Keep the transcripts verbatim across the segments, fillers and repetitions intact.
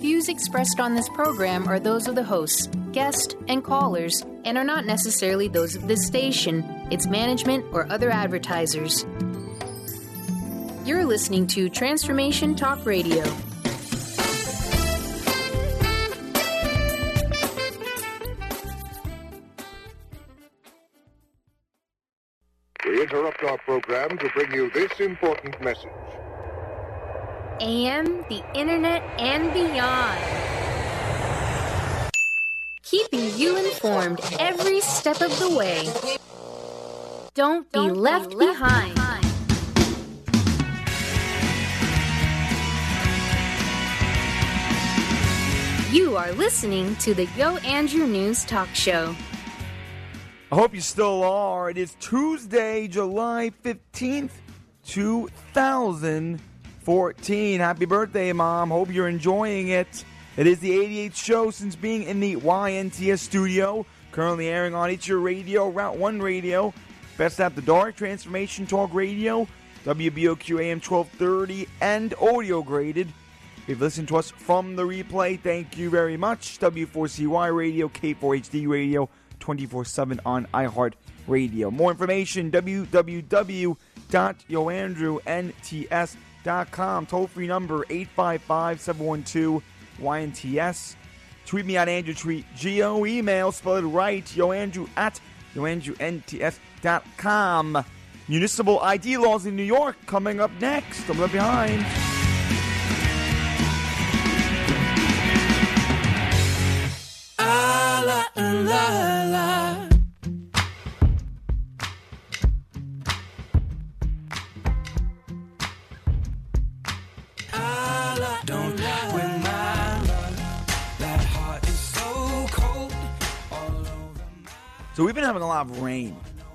views expressed on this program are those of the hosts, guests, and callers, and are not necessarily those of this station, its management, or other advertisers. You're listening to Transformation Talk Radio. We interrupt our program to bring you this important message. A M, the Internet, and beyond. Keeping you informed every step of the way. Don't, Don't be, left, be left behind. behind. You are listening to the Yo Andrew News Talk Show. I hope you still are. It is Tuesday, July fifteenth, two thousand fourteen. Happy birthday, Mom. Hope you're enjoying it. It is the eighty-eighth show since being in the Y N T S studio. Currently airing on It's Your Radio, Route one Radio, Best After Dark, Transformation Talk Radio, W B O Q A M twelve thirty, and audio graded. If you've listened to us from the replay, thank you very much. W four C Y Radio, K four H D Radio, twenty-four seven on iHeartRadio. More information, w w w dot yo andrew n t s dot com. Toll-free number, eight five five, seven one two, Y N T S. Tweet me at Andrew Tweet Geo. Email, spell it right, yoandrew at yo andrew n t s dot com. Municipal I D laws in New York coming up next. Don't look behind. La, la, la. Don't when my love, that heart is so cold all over my... So we've been having a lot of rain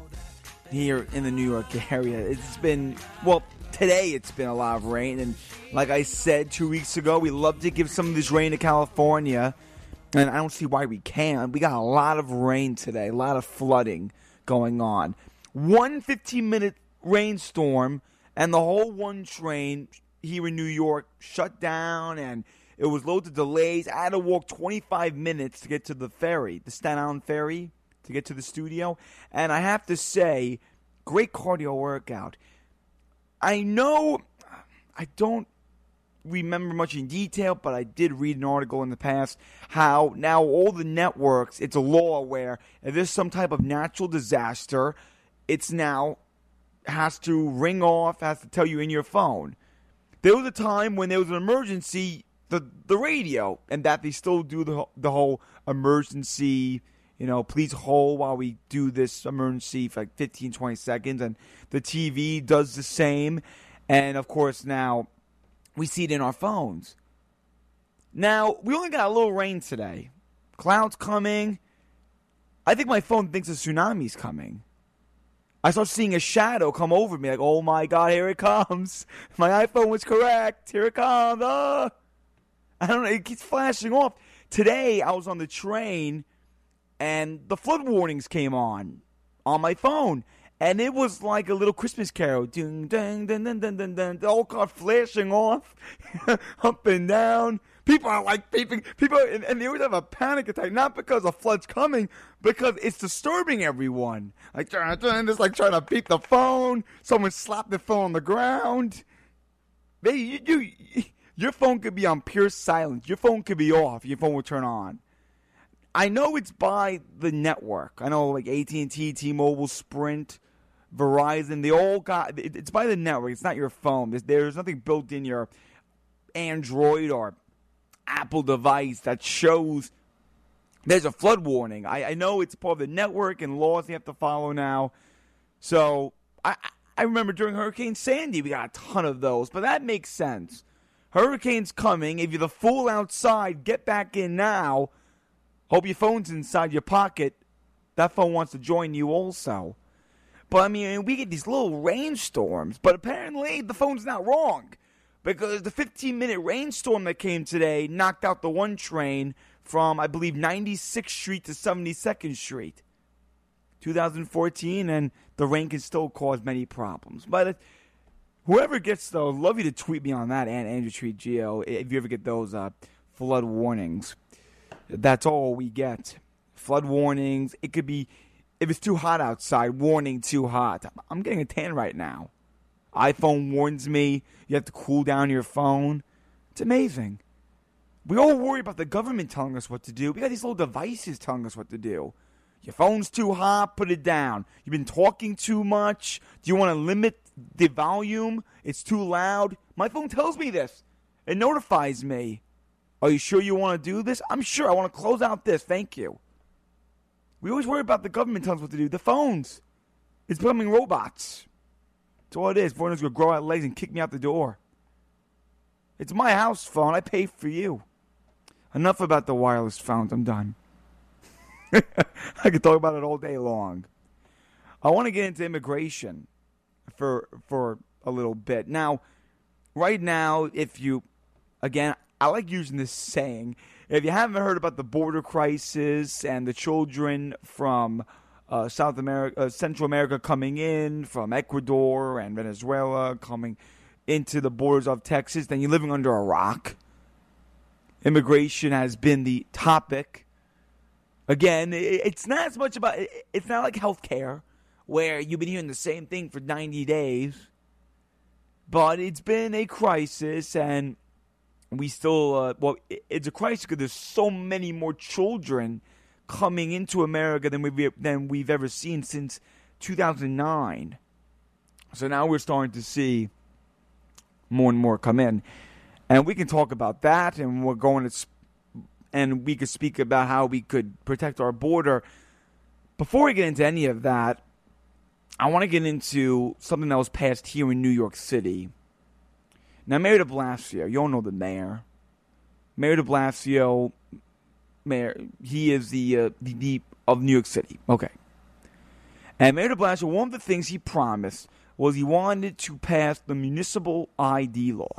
here in the New York area. It's been, well, today it's been a lot of rain, and like I said two weeks ago, we love to give some of this rain to California. And I don't see why we can't. We got a lot of rain today, a lot of flooding going on. One fifteen-minute rainstorm, and the whole one train here in New York shut down, and it was loads of delays. I had to walk twenty-five minutes to get to the ferry, the Staten Island ferry, to get to the studio. And I have to say, great cardio workout. I know I don't remember much in detail, but I did read an article in the past how now all the networks, it's a law where if there's some type of natural disaster, it's now has to ring off, has to tell you in your phone. There was a time when there was an emergency, the the radio, and that they still do the the whole emergency, you know, please hold while we do this emergency for like fifteen, twenty seconds, and the T V does the same, and of course now we see it in our phones. Now, we only got a little rain today. Clouds coming. I think my phone thinks a tsunami's coming. I start seeing a shadow come over me. Like, oh my God, here it comes. My iPhone was correct. Here it comes. Ah. I don't know. It keeps flashing off. Today, I was on the train, and the flood warnings came on on my phone. And it was like a little Christmas carol. Ding, ding, ding, ding, ding, ding, ding. The whole car flashing off, up and down. People are like peeping. People, and, and they always have a panic attack. Not because a flood's coming, because it's disturbing everyone. Like, just like trying to beep the phone. Someone slapped the phone on the ground. They, you, you, your phone could be on pure silence. Your phone could be off. Your phone will turn on. I know it's by the network. I know like A T and T, T-Mobile, Sprint, Verizon, they all got, it's by the network. It's not your phone. There's, there's nothing built in your Android or Apple device that shows there's a flood warning. I, I know it's part of the network and laws you have to follow now. So I, I remember during Hurricane Sandy, we got a ton of those, but that makes sense. Hurricane's coming. If you're the fool outside, get back in now. Hope your phone's inside your pocket. That phone wants to join you also. But, I mean, we get these little rainstorms. But apparently, the phone's not wrong. Because the fifteen-minute rainstorm that came today knocked out the one train from, I believe, ninety-sixth Street to seventy-second Street. two thousand fourteen, and the rain can still cause many problems. But it, whoever gets those, love you to tweet me on that, and Andrew Tweet Geo, if you ever get those uh, flood warnings. That's all we get. Flood warnings. It could be, if it's too hot outside, warning too hot. I'm getting a tan right now. iPhone warns me you have to cool down your phone. It's amazing. We all worry about the government telling us what to do. We got these little devices telling us what to do. Your phone's too hot, put it down. You've been talking too much. Do you want to limit the volume? It's too loud. My phone tells me this. It notifies me. Are you sure you want to do this? I'm sure. I want to close out this. Thank you. We always worry about the government telling us what to do. The phones. It's becoming robots. That's all it is. Everyone's going to grow out legs and kick me out the door. It's my house phone. I pay for you. Enough about the wireless phones. I'm done. I could talk about it all day long. I want to get into immigration for for a little bit. Now, right now, if you, again, I like using this saying. If you haven't heard about the border crisis and the children from uh, South America, uh, Central America coming in, from Ecuador and Venezuela coming into the borders of Texas, then you're living under a rock. Immigration has been the topic. Again, it's not as much about, it's not like healthcare where you've been hearing the same thing for ninety days. But it's been a crisis, and we still, uh, well, it's a crisis because there's so many more children coming into America than we've, than we've ever seen since two thousand nine. So now we're starting to see more and more come in. And we can talk about that, and we're going to, and we could speak about how we could protect our border. Before we get into any of that, I want to get into something that was passed here in New York City. Now, Mayor de Blasio, you all know the mayor. Mayor de Blasio, mayor, he is the, uh, the, the of New York City. Okay. And Mayor de Blasio, one of the things he promised was he wanted to pass the municipal I D law.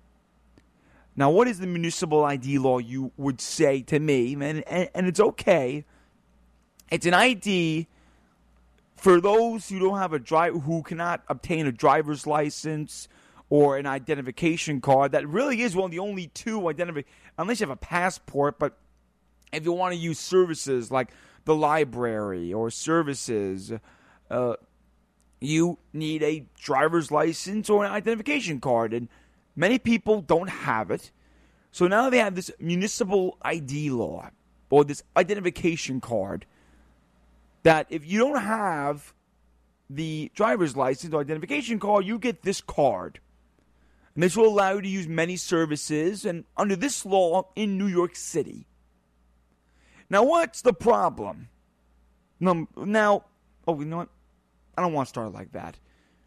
Now, what is the municipal I D law, you would say to me? And, and, and it's okay. It's an I D for those who don't have a drive, who cannot obtain a driver's license or an identification card. That really is one of the only two identifi- unless you have a passport. But if you want to use services like the library or services, uh, you need a driver's license or an identification card. And many people don't have it. So now they have this municipal I D law or this identification card that if you don't have the driver's license or identification card, you get this card. And this will allow you to use many services and under this law in New York City. Now, what's the problem? Now, oh, you know what? I don't want to start like that.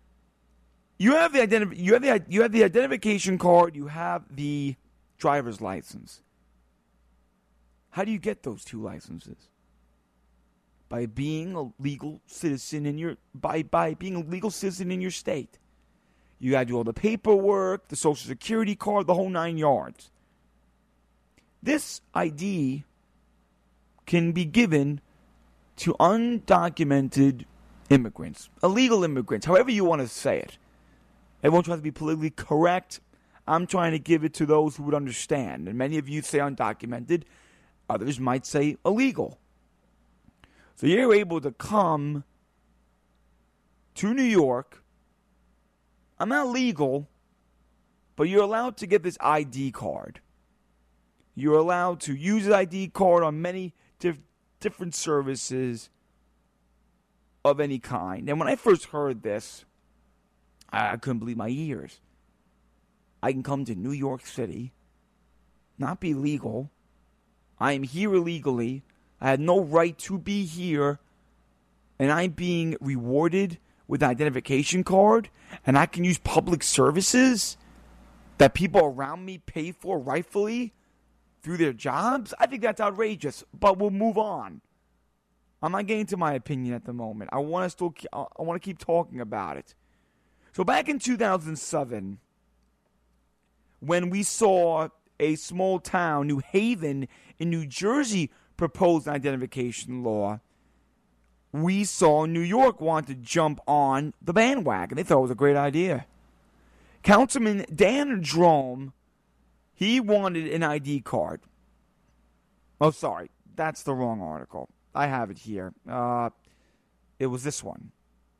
You have the identif- you have the you have the identification card, you have the driver's license. How do you get those two licenses? By being a legal citizen in your by by being a legal citizen in your state. You got to do all the paperwork, the Social Security card, the whole nine yards. This I D can be given to undocumented immigrants, illegal immigrants, however you want to say it. Everyone tries to be politically correct. I'm trying to give it to those who would understand. And many of you say undocumented. Others might say illegal. So you're able to come to New York. I'm not legal, but you're allowed to get this I D card. You're allowed to use the I D card on many diff- different services of any kind. And when I first heard this, I couldn't believe my ears. I can come to New York City, not be legal. I am here illegally. I had no right to be here. And I'm being rewarded with an identification card. And I can use public services that people around me pay for rightfully through their jobs. I think that's outrageous. But we'll move on. I'm not getting to my opinion at the moment. I want to still. I want to keep talking about it. So back in two thousand seven, when we saw a small town, New Haven, in New Jersey, propose an identification law, we saw New York want to jump on the bandwagon. They thought it was a great idea. Councilman Dan Drome He wanted an I D card. Oh, sorry. That's the wrong article. I have it here. Uh, it was this one.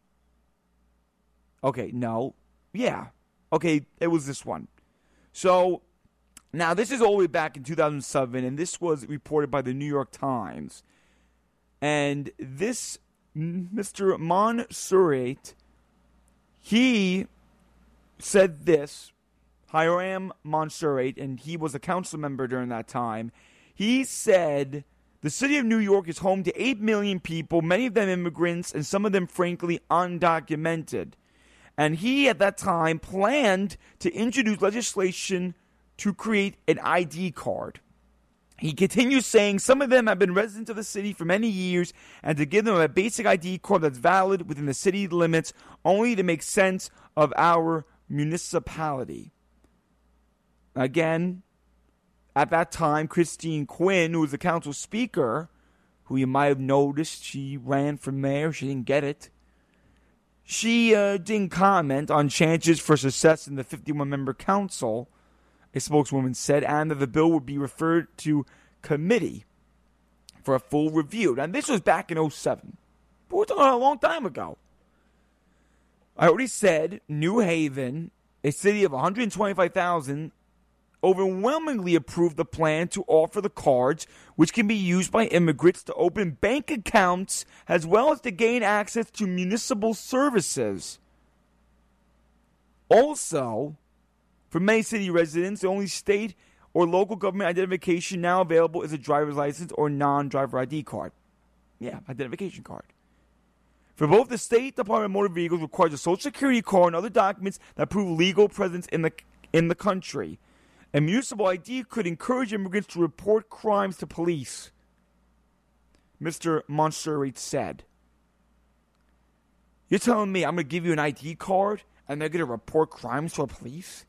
Okay, no. Yeah. Okay, it was this one. So, now this is all the way back in two thousand seven, and this was reported by the New York Times. And this Mister Monserrate, he said this, Hiram Monserrate, and he was a council member during that time. He said, the city of New York is home to eight million people, many of them immigrants, and some of them, frankly, undocumented. And he, at that time, planned to introduce legislation to create an I D card. He continues saying some of them have been residents of the city for many years, and to give them a basic I D card that's valid within the city limits only to make sense of our municipality. Again, at that time, Christine Quinn, who was the council speaker, who you might have noticed she ran for mayor, she didn't get it. She uh, didn't comment on chances for success in the fifty-one member council, a spokeswoman said, and that the bill would be referred to committee for a full review. And this was back in oh seven. But we're talking about a long time ago. I already said New Haven, a city of one hundred twenty-five thousand, overwhelmingly approved the plan to offer the cards, which can be used by immigrants to open bank accounts as well as to gain access to municipal services. Also, for many city residents, the only state or local government identification now available is a driver's license or non-driver I D card. Yeah, identification card. For both, the State Department of Motor Vehicles requires a Social Security card and other documents that prove legal presence in the in the country. A municipal I D could encourage immigrants to report crimes to police, Mister Monserrate said. You're telling me I'm going to give you an I D card and they're going to report crimes to the police?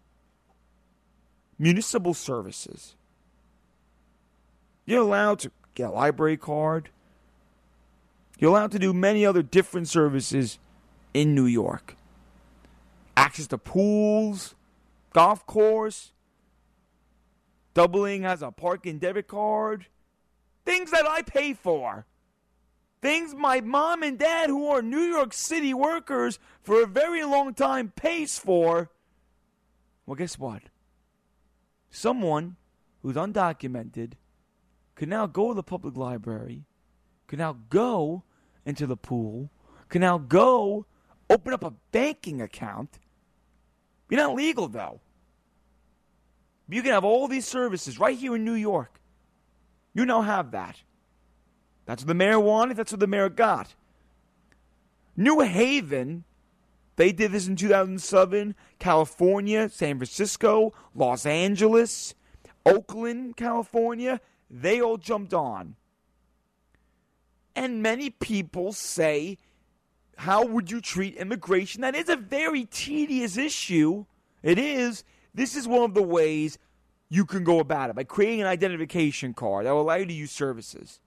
Municipal services. You're allowed to get a library card. You're allowed to do many other different services in New York. Access to pools, golf course, doubling as a parking debit card. Things that I pay for. Things my mom and dad, who are New York City workers for a very long time, pays for. Well, guess what? Someone who's undocumented can now go to the public library, can now go into the pool, can now go open up a banking account. You're not legal, though. You can have all these services right here in New York. You now have that. That's what the mayor wanted. That's what the mayor got. New Haven, they did this in two thousand seven. California, San Francisco, Los Angeles, Oakland, California, they all jumped on. And many people say, how would you treat immigration? That is a very tedious issue. It is. This is one of the ways you can go about it, by creating an identification card that will allow you to use services.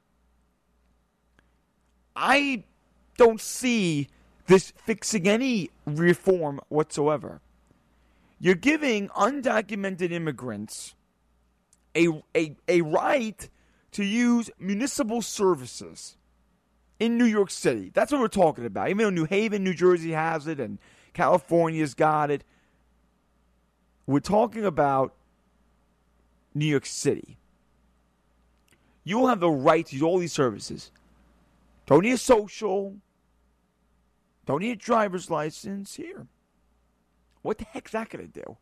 I don't see this fixing any reform whatsoever. You're giving undocumented immigrants a, a, a right to use municipal services in New York City. That's what we're talking about. Even though New Haven, New Jersey has it, and California's got it. We're talking about New York City. You will have the right to use all these services. Don't need a social. Don't need a driver's license. Here. What the heck's that going to do?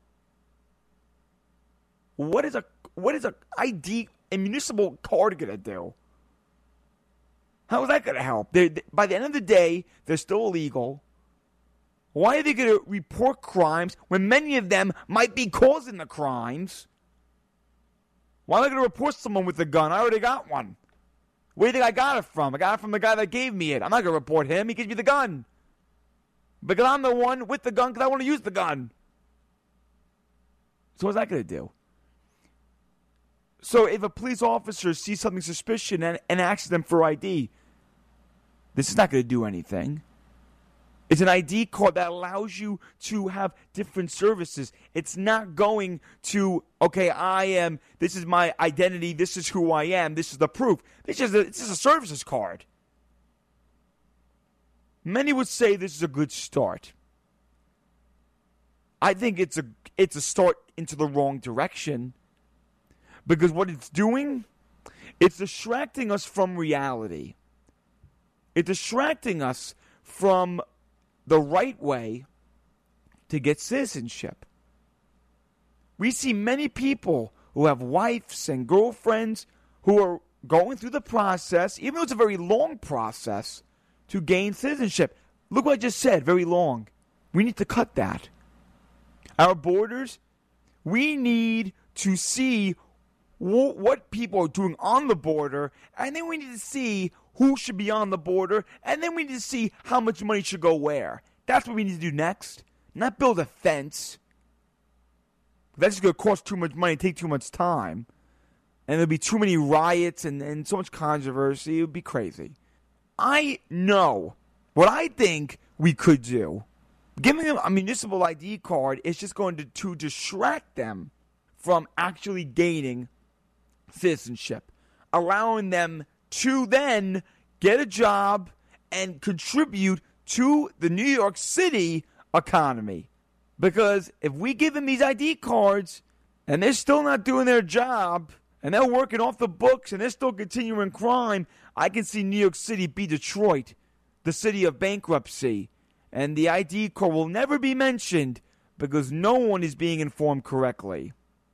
What is a what is a I D, a municipal card going to do? How is that going to help? They, they, by the end of the day, they're still illegal. Why are they going to report crimes when many of them might be causing the crimes? Why am I going to report someone with a gun? I already got one. Where do you think I got it from? I got it from the guy that gave me it. I'm not going to report him. He gives me the gun. Because I'm the one with the gun because I want to use the gun. So what's that going to do? So if a police officer sees something suspicious and, and asks them for I D, this is not going to do anything. It's an I D card that allows you to have different services. It's not going to, okay, I am, this is my identity, this is who I am, this is the proof. It's just a, it's just a services card. Many would say this is a good start. I think it's a it's a start into the wrong direction. Because what it's doing, it's distracting us from reality. It's distracting us from the right way to get citizenship. We see many people who have wives and girlfriends who are going through the process, even though it's a very long process, to gain citizenship. Look what I just said, very long. We need to cut that. Our borders, we need to see w- what people are doing on the border, and then we need to see who should be on the border, and then we need to see how much money should go where. That's what we need to do next. Not build a fence. That's just going to cost too much money, take too much time. And there'll be too many riots and, and so much controversy. It would be crazy. I know what I think we could do. Giving them a municipal I D card is just going to, to distract them from actually gaining citizenship. Allowing them to then get a job and contribute to the New York City economy. Because if we give them these I D cards and they're still not doing their job and they're working off the books and they're still continuing crime, I can see New York City be Detroit, the city of bankruptcy. And the I D card will never be mentioned because no one is being informed correctly.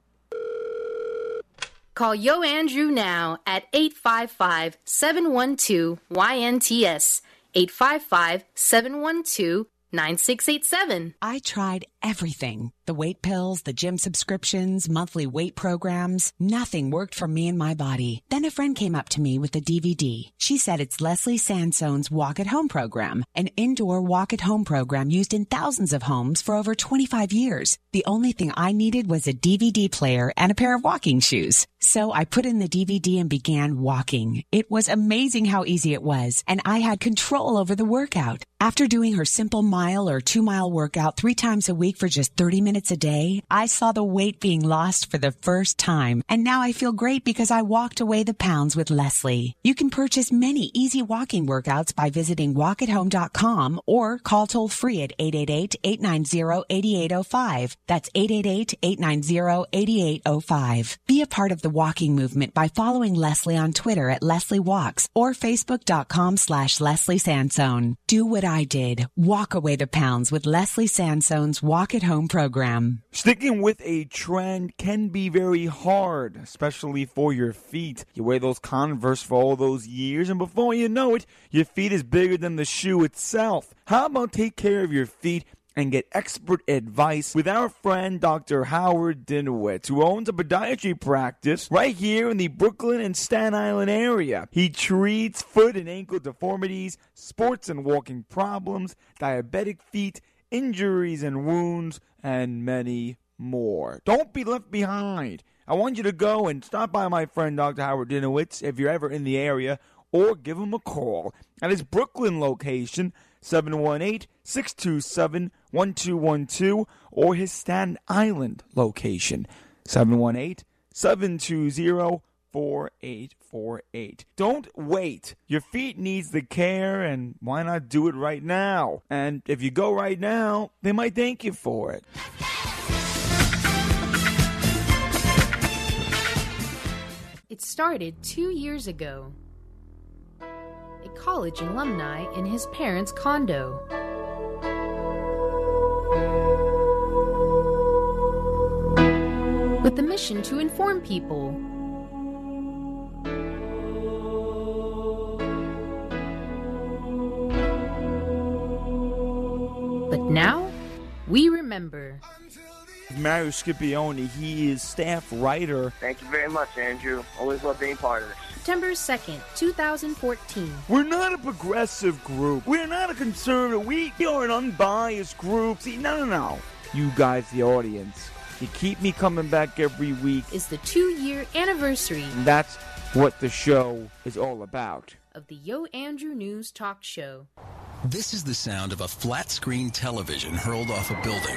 Call Yo Andrew now at eight five five, seven one two, Y N T S, eight five five, seven one two, nine six eight seven. I tried everything. The weight pills, the gym subscriptions, monthly weight programs. Nothing worked for me and my body. Then a friend came up to me with a D V D. She said it's Leslie Sansone's Walk at Home program, an indoor walk at home program used in thousands of homes for over twenty-five years. The only thing I needed was a D V D player and a pair of walking shoes. So I put in the D V D and began walking. It was amazing how easy it was, and I had control over the workout. After doing her simple mile or two mile workout three times a week for just thirty minutes a day, I saw the weight being lost for the first time. And now I feel great because I walked away the pounds with Leslie. You can purchase many easy walking workouts by visiting walk at home dot com or call toll free at eight eight eight, eight nine zero, eight eight zero five. That's eight eight eight, eight nine zero, eight eight zero five. Be a part of the walking movement by following Leslie on Twitter at Leslie Walks or facebook dot com slash Leslie Sansone. Do what I did. Walk away the pounds with Leslie Sansone's Walk at Home program. Sticking with a trend can be very hard, especially for your feet. You wear those Converse for all those years, and before you know it, your feet is bigger than the shoe itself. How about take care of your feet and get expert advice with our friend Doctor Howard Dinowitz, who owns a podiatry practice right here in the Brooklyn and Staten Island area. He treats foot and ankle deformities, sports and walking problems, diabetic feet, injuries and wounds, and many more. Don't be left behind. I want you to go and stop by my friend Doctor Howard Dinowitz if you're ever in the area, or give him a call at his Brooklyn location, seven one eight, six two seven, one two one two, or his Staten Island location, seven one eight, seven two zero, four eight four eight. Don't wait. Your feet needs the care, and why not do it right now? And if you go right now, they might thank you for it. It started two years ago. A college alumni in his parents' condo. With the mission to inform people. But now, we remember. Mario Scipione, he is staff writer. Thank you very much, Andrew. Always love being part of this. September second, twenty fourteen. We're not a progressive group. We're not a conservative. We are an unbiased group. See, no, no, no. You guys, the audience, you keep me coming back every week. Is the two-year anniversary. And that's what the show is all about. Of the Yo Andrew News Talk Show. This is the sound of a flat-screen television hurled off a building.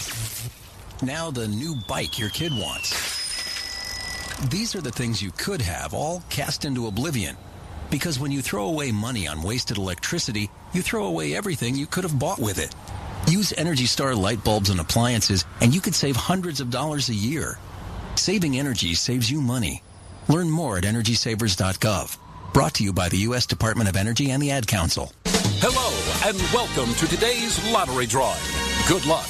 Now the new bike your kid wants. These are the things you could have, all cast into oblivion. Because when you throw away money on wasted electricity, you throw away everything you could have bought with it. Use Energy Star light bulbs and appliances, and you could save hundreds of dollars a year. Saving energy saves you money. Learn more at energy savers dot gov. Brought to you by the U S Department of Energy and the Ad Council. Hello, and welcome to today's lottery drawing. Good luck.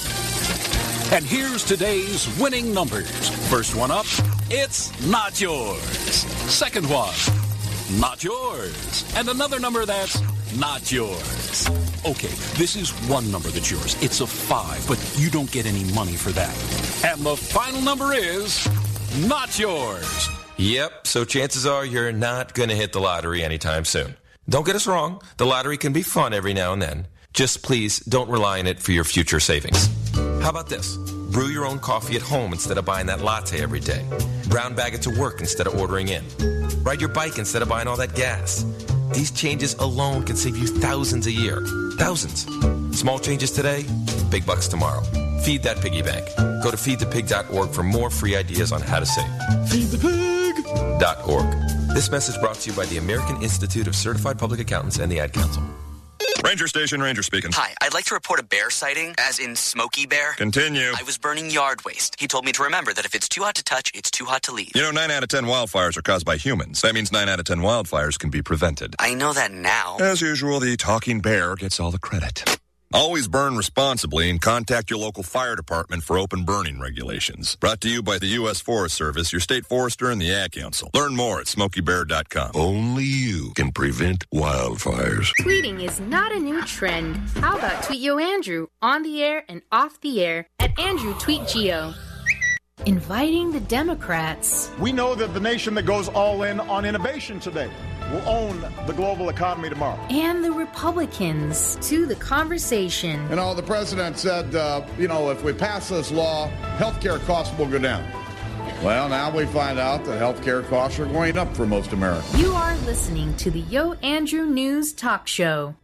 And here's today's winning numbers. First one up, it's not yours. Second one, not yours. And another number that's not yours. Okay, this is one number that's yours. It's a five, but you don't get any money for that. And the final number is not yours. Yep, so chances are you're not going to hit the lottery anytime soon. Don't get us wrong, the lottery can be fun every now and then. Just please don't rely on it for your future savings. How about this? Brew your own coffee at home instead of buying that latte every day. Brown bag it to work instead of ordering in. Ride your bike instead of buying all that gas. These changes alone can save you thousands a year. Thousands. Small changes today, big bucks tomorrow. Feed that piggy bank. Go to feed the pig dot org for more free ideas on how to save. feed the pig dot org. This message brought to you by the American Institute of Certified Public Accountants and the Ad Council. Ranger Station, Ranger speaking. Hi, I'd like to report a bear sighting, as in Smokey Bear. Continue. I was burning yard waste. He told me to remember that if it's too hot to touch, it's too hot to leave. You know, nine out of ten wildfires are caused by humans. That means nine out of ten wildfires can be prevented. I know that now. As usual, the talking bear gets all the credit. Always burn responsibly and contact your local fire department for open burning regulations. Brought to you by the U S Forest Service, your state forester, and the Ad Council. Learn more at smokey bear dot com. Only you can prevent wildfires. Tweeting is not a new trend. How about Tweet Yo Andrew on the air and off the air at Andrew Tweet Geo? Inviting the Democrats. We know that the nation that goes all in on innovation today will own the global economy tomorrow. And the Republicans to the conversation. You know, the president said, uh, you know, if we pass this law, health care costs will go down. Well, now we find out that health care costs are going up for most Americans. You are listening to the Yo Andrew News Talk Show.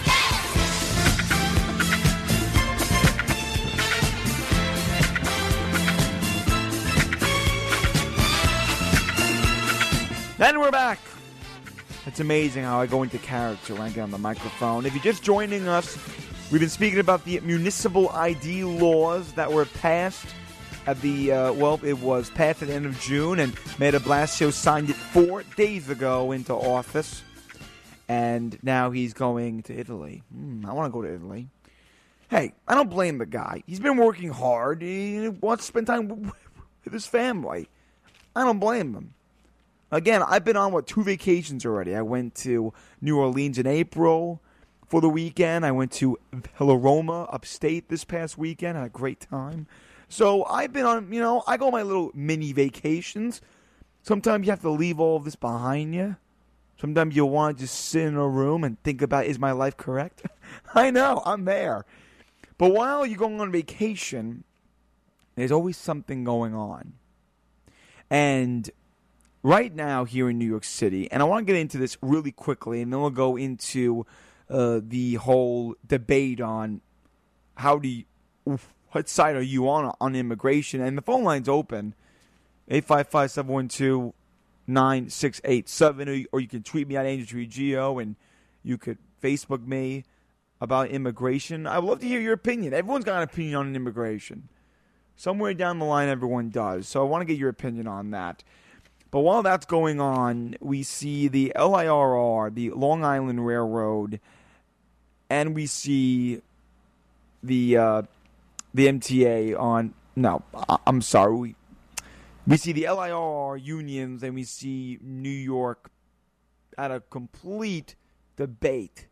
And we're back. It's amazing how I go into character when I get on the microphone. If you're just joining us, we've been speaking about the municipal I D laws that were passed at the, uh, well, it was passed at the end of June, and Mayor de Blasio signed it four days ago into office. And now he's going to Italy. Mm, I want to go to Italy. Hey, I don't blame the guy. He's been working hard. He wants to spend time with his family. I don't blame him. Again, I've been on, what, two vacations already. I went to New Orleans in April for the weekend. I went to Villa Roma upstate this past weekend. Had a great time. So I've been on, you know, I go on my little mini vacations. Sometimes you have to leave all of this behind you. Sometimes you want to just sit in a room and think about, is my life correct? I know, I'm there. But while you're going on vacation, there's always something going on. And right now here in New York City, and I want to get into this really quickly, and then we'll go into uh, the whole debate on how do you, what side are you on on immigration. And the phone line's open, eight five five, seven one two, nine six eight seven, or you can tweet me at Andrew Tweet Geo, and you could Facebook me about immigration. I'd love to hear your opinion. Everyone's got an opinion on immigration. Somewhere down the line, everyone does. So I want to get your opinion on that. But while that's going on, we see the L I R R, the Long Island Railroad, and we see the uh, the M T A on. No, I'm sorry. We, we see the L I R R unions, and we see New York at a complete debate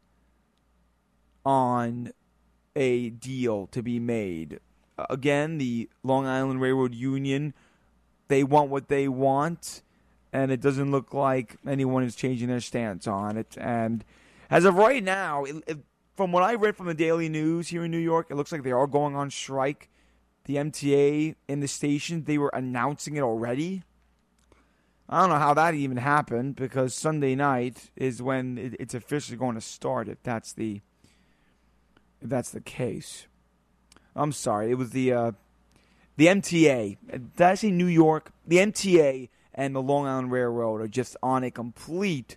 on a deal to be made. Again, the Long Island Railroad Union, they want what they want, and it doesn't look like anyone is changing their stance on it. And as of right now, it, it, from what I read from the Daily News here in New York, it looks like they are going on strike. The M T A in the station, they were announcing it already. I don't know how that even happened, because Sunday night is when it, it's officially going to start, if that's the if that's the case. I'm sorry. It was the uh, the M T A. Did I say New York? The M T A and the Long Island Railroad are just on a complete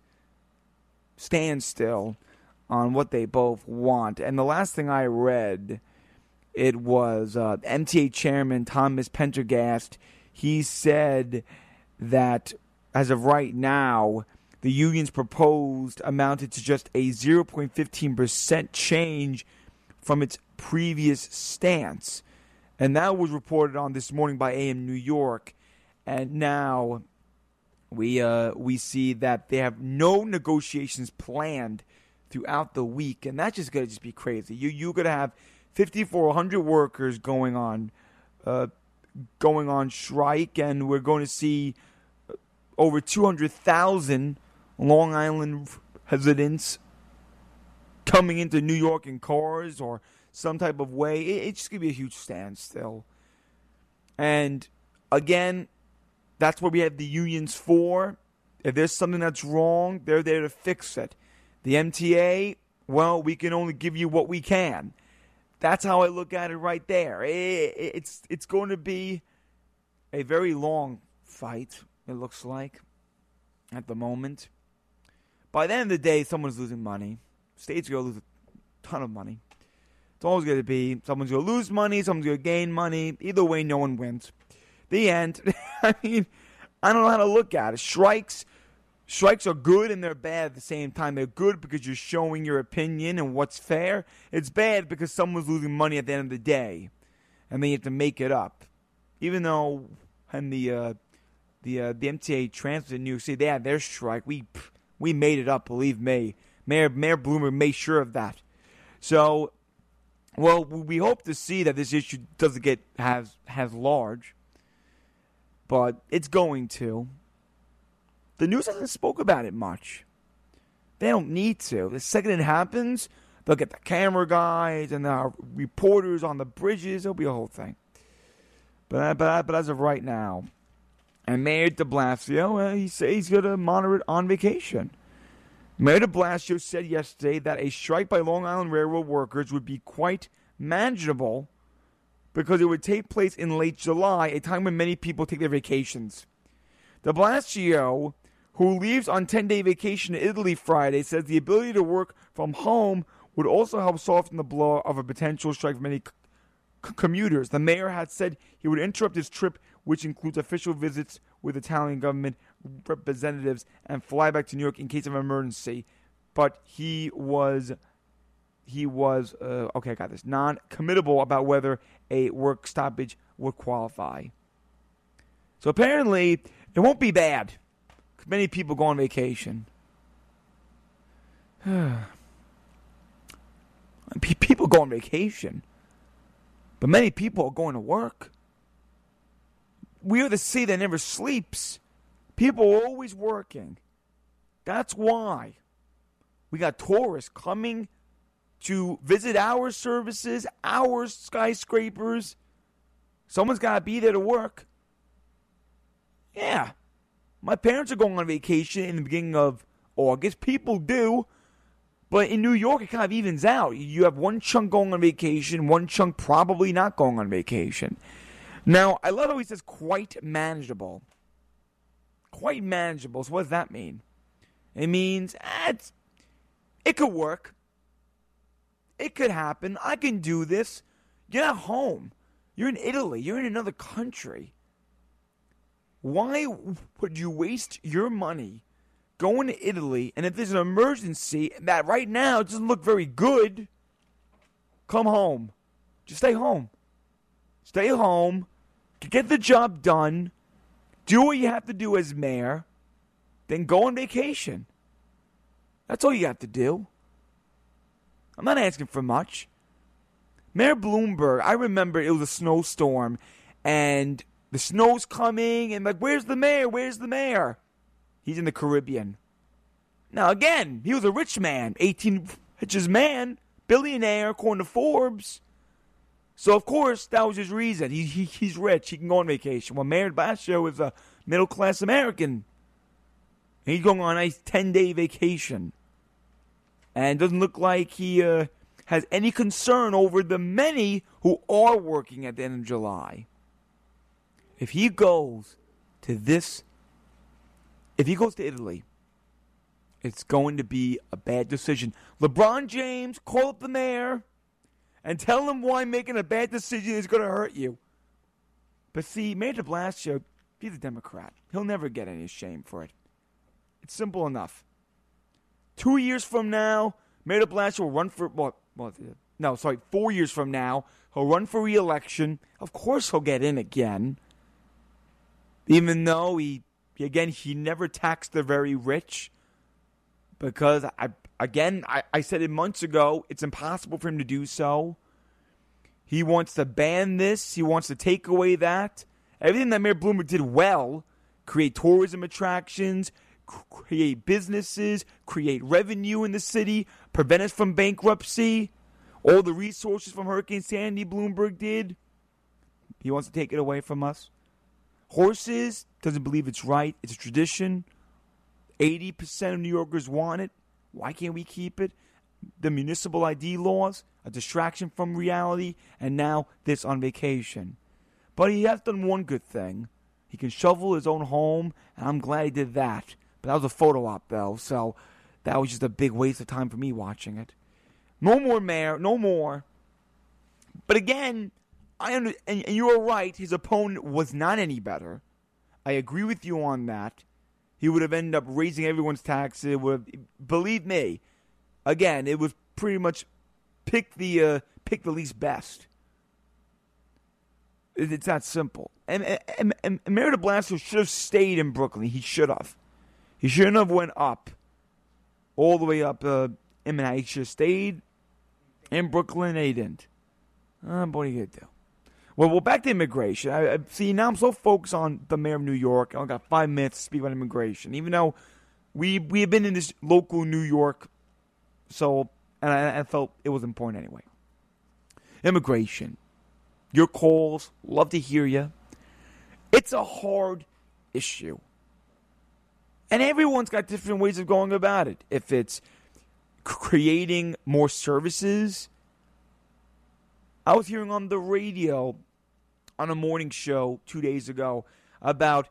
standstill on what they both want. And the last thing I read, it was uh, M T A Chairman Thomas Pendergast. He said that as of right now, the union's proposed amounted to just a zero point one five percent change from its previous stance. And that was reported on this morning by A M New York. And now we uh, we see that they have no negotiations planned throughout the week. And that's just going to just be crazy. You, you're going to have fifty-four hundred workers going on uh, going on strike. And we're going to see over two hundred thousand Long Island residents coming into New York in cars or some type of way. It, it's just going to be a huge standstill. And again, that's what we have the unions for. If there's something that's wrong, they're there to fix it. The M T A, well, we can only give you what we can. That's how I look at it right there. It, it, it's it's going to be a very long fight, it looks like, at the moment. By the end of the day, someone's losing money. States are going to lose a ton of money. It's always going to be someone's going to lose money, someone's going to gain money. Either way, no one wins. The end. I mean, I don't know how to look at it. Strikes, strikes are good and they're bad at the same time. They're good because you're showing your opinion and what's fair. It's bad because someone's losing money at the end of the day, and then you have to make it up. Even though, and the uh, the uh, the M T A transferred to New York City, they had their strike. We we made it up, believe me. Mayor Mayor Bloomer made sure of that. So, well, we hope to see that this issue doesn't get as as large. But it's going to. The news hasn't spoke about it much. They don't need to. The second it happens, they'll get the camera guys and the reporters on the bridges. It'll be a whole thing. But but, but as of right now, and Mayor de Blasio, uh, he says he's going to monitor it on vacation. Mayor de Blasio said yesterday that a strike by Long Island Railroad workers would be quite manageable because it would take place in late July, a time when many people take their vacations. De Blasio, who leaves on ten-day vacation to Italy Friday, says the ability to work from home would also help soften the blow of a potential strike for many c- commuters. The mayor had said he would interrupt his trip, which includes official visits with Italian government representatives, and fly back to New York in case of emergency. But he was... He was, uh, okay, I got this, non-committable about whether a work stoppage would qualify. So apparently, it won't be bad. Many people go on vacation. People go on vacation. But many people are going to work. We are the city that never sleeps. People are always working. That's why we got tourists coming to visit our services, our skyscrapers. Someone's got to be there to work. Yeah. My parents are going on vacation in the beginning of August. People do. But in New York, it kind of evens out. You have one chunk going on vacation, one chunk probably not going on vacation. Now, I love how he says quite manageable. Quite manageable. So what does that mean? It means eh, it's, it could work. It could happen. I can do this. You're not home. You're in Italy. You're in another country. Why would you waste your money going to Italy, and if there's an emergency that right now doesn't look very good, come home. Just stay home. Stay home. Get the job done. Do what you have to do as mayor. Then go on vacation. That's all you have to do. I'm not asking for much. Mayor Bloomberg, I remember it was a snowstorm, and the snow's coming, and like, where's the mayor? Where's the mayor? He's in the Caribbean. Now, again, he was a rich man, eighteen richest man, billionaire, according to Forbes. So, of course, that was his reason. He, he He's rich. He can go on vacation. Well, Mayor Blasio is a middle-class American. He's going on a nice ten-day vacation. And it doesn't look like he uh, has any concern over the many who are working at the end of July. If he goes to this, if he goes to Italy, it's going to be a bad decision. LeBron James, call up the mayor and tell him why making a bad decision is going to hurt you. But see, Mayor de Blasio, he's a Democrat. He'll never get any shame for it. It's simple enough. Two years from now, Mayor de Blasio will run for, well, well, no, sorry, four years from now, he'll run for re-election. Of course he'll get in again. Even though he, again, he never taxed the very rich. Because, I again, I, I said it months ago, it's impossible for him to do so. He wants to ban this. He wants to take away that. Everything that Mayor Bloomberg did well, create tourism attractions, create businesses, create revenue in the city, prevent us from bankruptcy, all the resources from Hurricane Sandy Bloomberg did. He wants to take it away from us. Horses, doesn't believe it's right. It's a tradition. eighty percent of New Yorkers want it. Why can't we keep it? The municipal I D laws, a distraction from reality, and now this on vacation. But he has done one good thing. He can shovel his own home, and I'm glad he did that. But that was a photo op, though, so that was just a big waste of time for me watching it. No more mayor, no more. But again, I under, and, and you are right, his opponent was not any better. I agree with you on that. He would have ended up raising everyone's taxes. It would have, believe me, again, it was pretty much pick the uh, pick the least best. It, it's that simple. And, and, and, and Mayor de Blasio should have stayed in Brooklyn. He should have. He shouldn't have went up, all the way up uh, in Manhattan. He should have stayed in Brooklyn, and he didn't. Uh, but what are you going to do? Well, well, back to immigration. I, I see, now I'm so focused on the mayor of New York. I only got five minutes to speak about immigration. Even though we we have been in this local New York, so and I, I felt it was important anyway. Immigration. Your calls, love to hear you. It's a hard issue. And everyone's got different ways of going about it. If it's creating more services. I was hearing on the radio on a morning show two days ago about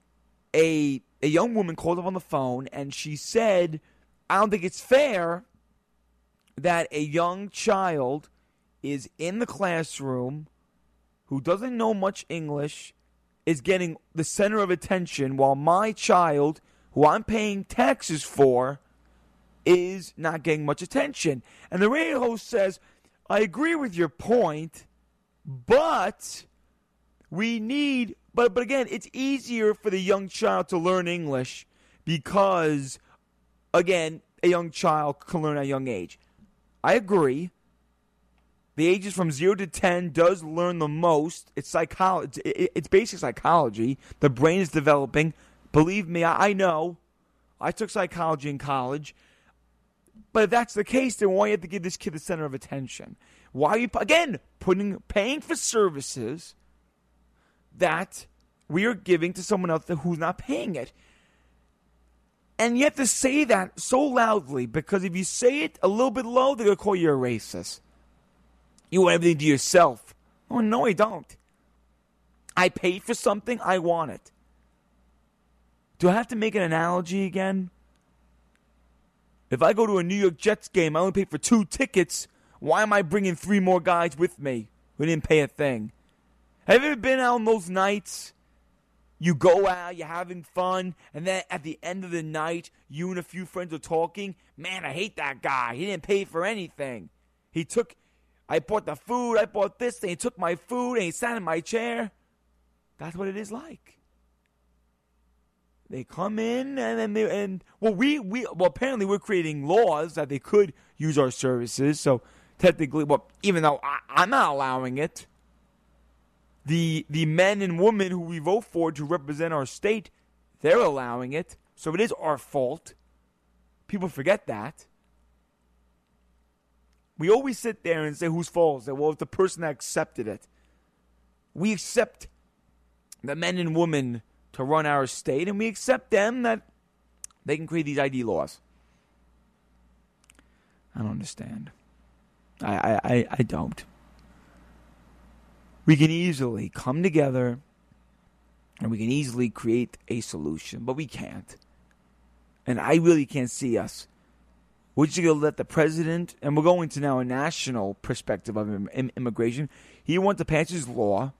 a a young woman called up on the phone, and she said, I don't think it's fair that a young child is in the classroom who doesn't know much English is getting the center of attention while my child, who I'm paying taxes for, is not getting much attention. And the radio host says, I agree with your point, but we need, but but again, it's easier for the young child to learn English because, again, a young child can learn at a young age. I agree. The ages from zero to ten does learn the most. It's psychology. It's basic psychology. The brain is developing. Believe me, I, I know. I took psychology in college. But if that's the case, then why do you have to give this kid the center of attention? Why are you, again, putting paying for services that we are giving to someone else who's not paying it? And you have to say that so loudly, because if you say it a little bit low, they're going to call you a racist. You want everything to yourself. Oh, no, I don't. I paid for something, I want it. Do I have to make an analogy again? If I go to a New York Jets game, I only pay for two tickets. Why am I bringing three more guys with me who didn't pay a thing? Have you ever been out on those nights? You go out, you're having fun, and then at the end of the night, you and a few friends are talking. Man, I hate that guy. He didn't pay for anything. He took, I bought the food, I bought this thing, he took my food, and he sat in my chair. That's what it is like. They come in and then they and well we, we well apparently we're creating laws that they could use our services. So technically, well, even though I, I'm not allowing it, the the men and women who we vote for to represent our state, they're allowing it. So it is our fault. People forget that. We always sit there and say whose fault is it? Well, it's the person that accepted it. We accept the men and women to run our state, and we accept them that they can create these I D laws. I don't understand. I, I, I don't. We can easily come together and we can easily create a solution, but we can't. And I really can't see us. We're just going to let the president, and we're going to now a national perspective of immigration. He wants to pass his law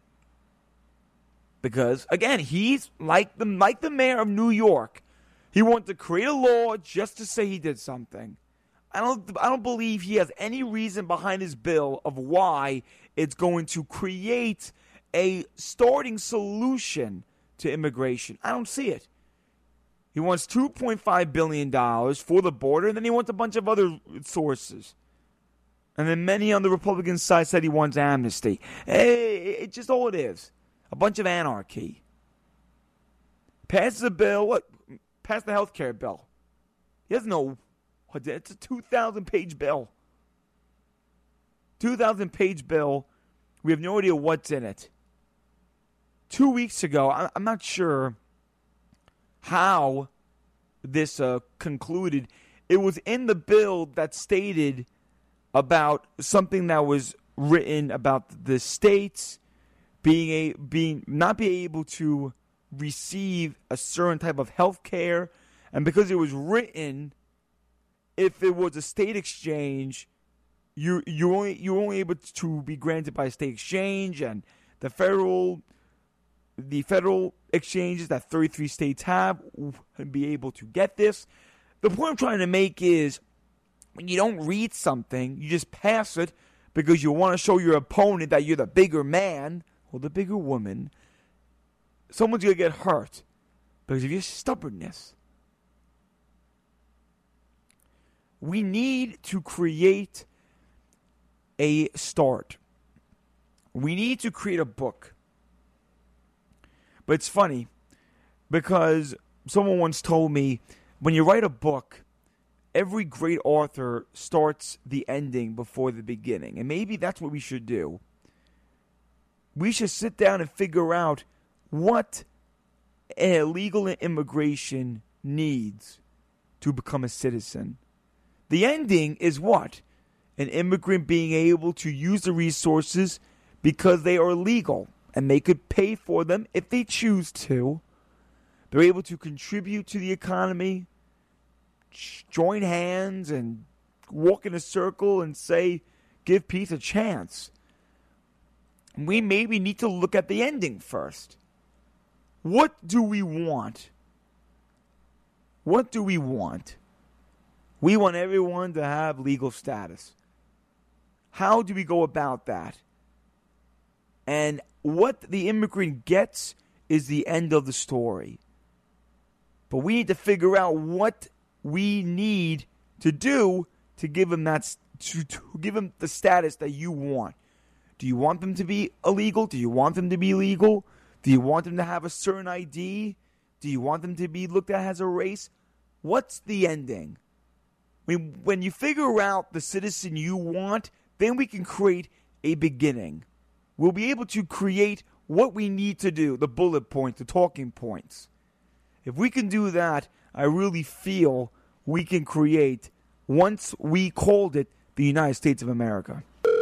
because, again, he's like the, like the mayor of New York. He wants to create a law just to say he did something. I don't I don't believe he has any reason behind his bill of why it's going to create a starting solution to immigration. I don't see it. He wants two point five billion dollars for the border, and then he wants a bunch of other sources. And then many on the Republican side said he wants amnesty. Hey, it's just all it is. A bunch of anarchy. Passes a bill. What? Pass the health care bill. He doesn't know. It's a two thousand page bill. two thousand page bill. We have no idea what's in it. Two weeks ago, I'm not sure how this uh, concluded. It was in the bill that stated about something that was written about the states being a being not being able to receive a certain type of health care, and because it was written, if it was a state exchange, you you only you're only able to be granted by a state exchange, and the federal the federal exchanges that thirty-three states have would be able to get this. The point I'm trying to make is, when you don't read something, you just pass it because you want to show your opponent that you're the bigger man or the bigger woman. Someone's going to get hurt because of your stubbornness. We need to create a start. We need to create a book. But it's funny because someone once told me, when you write a book, every great author starts the ending before the beginning. And maybe that's what we should do. We should sit down and figure out what illegal immigration needs to become a citizen. The ending is what? An immigrant being able to use the resources because they are legal and they could pay for them if they choose to. They're able to contribute to the economy, join hands and walk in a circle and say, give peace a chance. We maybe need to look at the ending first. What do we want? What do we want? We want everyone to have legal status. How do we go about that? And what the immigrant gets is the end of the story. But we need to figure out what we need to do to give them that, to, to give them the status that you want. Do you want them to be illegal? Do you want them to be legal? Do you want them to have a certain I D? Do you want them to be looked at as a race? What's the ending? When, when you figure out the citizen you want, then we can create a beginning. We'll be able to create what we need to do, the bullet points, the talking points. If we can do that, I really feel we can create, once we called it, the United States of America.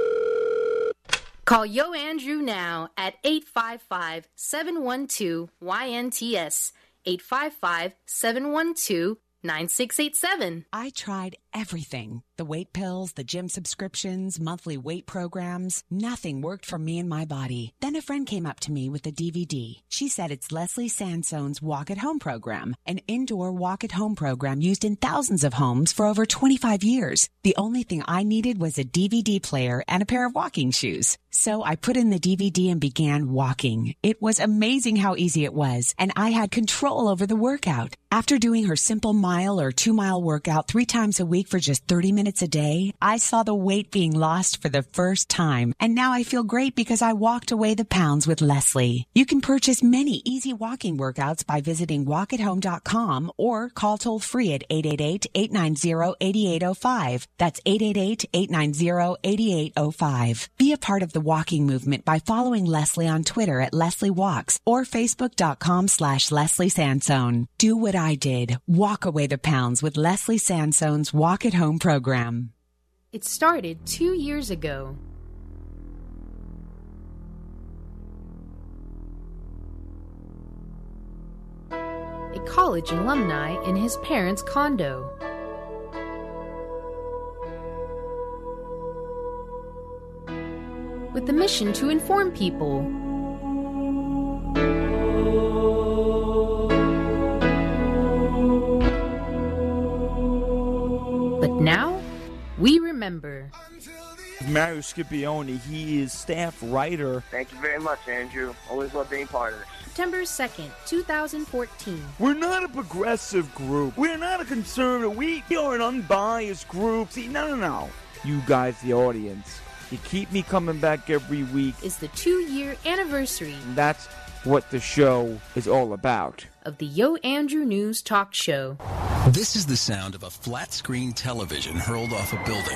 Call Yo Andrew now at eight five five, seven one two, Y N T S, eight five five, seven one two, nine six eight seven. I tried everything. The weight pills, the gym subscriptions, monthly weight programs. Nothing worked for me and my body. Then a friend came up to me with a D V D. She said it's Leslie Sansone's Walk at Home program, an indoor walk at home program used in thousands of homes for over twenty-five years. The only thing I needed was a D V D player and a pair of walking shoes. So I put in the D V D and began walking. It was amazing how easy it was, and I had control over the workout. After doing her simple mile or two mile workout three times a week for just thirty minutes a day, I saw the weight being lost for the first time. And now I feel great because I walked away the pounds with Leslie. You can purchase many easy walking workouts by visiting walk at home dot com or call toll free at eight eight eight, eight nine zero, eight eight zero five. That's eight eight eight, eight nine zero, eight eight zero five. Be a part of the walking movement by following Leslie on Twitter at Leslie Walks or facebook dot com slash Leslie Sansone. Do what I did. Walk away the pounds with Leslie Sansone's Walk at Home program. It started two years ago. A college alumni in his parents' condo. With the mission to inform people. But now, we remember. Mario Scipione, he is staff writer. Thank you very much, Andrew. Always love being part of this. September second, two thousand fourteen. We're not a progressive group. We're not a conservative. We are an unbiased group. See, no, no, no. You guys, the audience, you keep me coming back every week. Is the two-year anniversary. And that's what the show is all about. Of the Yo Andrew News Talk Show. This is the sound of a flat-screen television hurled off a building.